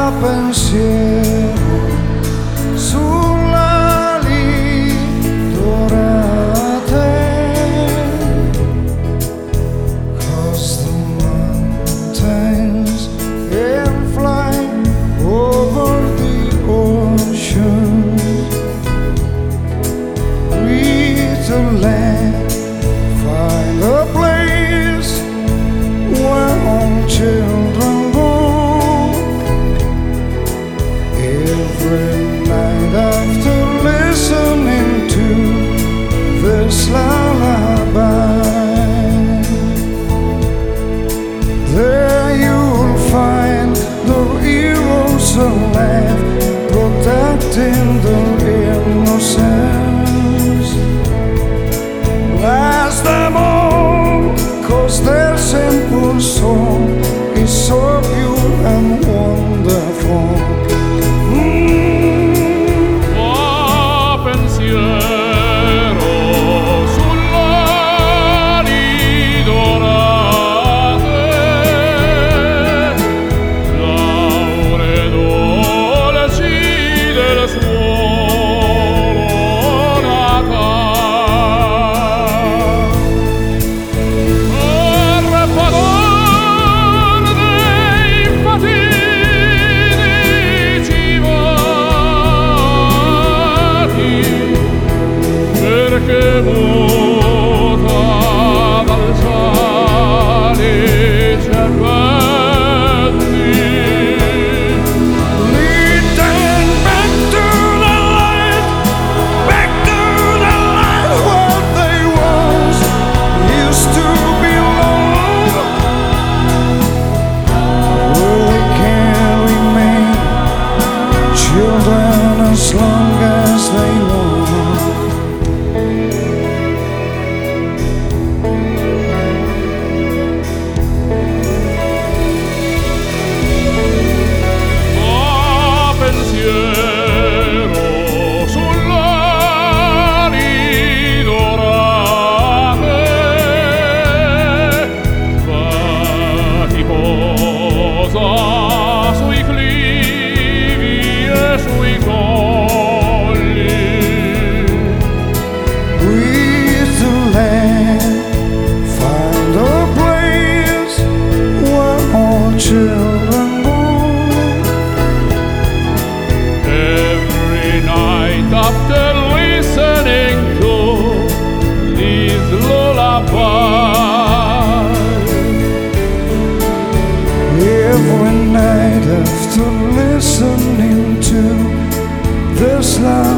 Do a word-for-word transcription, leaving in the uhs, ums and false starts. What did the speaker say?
pensiero sulle ali dorate, 'cause the mountains can fly over the ocean, reach the land, find a place where all children go. Every night after listening to this lullaby, there you'll find the heroes alive, protecting the innocence. Bless them all, 'cause their simple song is so pure and wonderful. Che muta dal salice venti, Lead them back to the light, back to the light where they once used to belong, where they can remain children as long as they want. Sui clivi e sui colli, Reach the land, find a place where all children go. every night after listening to these lullabies, Every night after listening to this lullaby,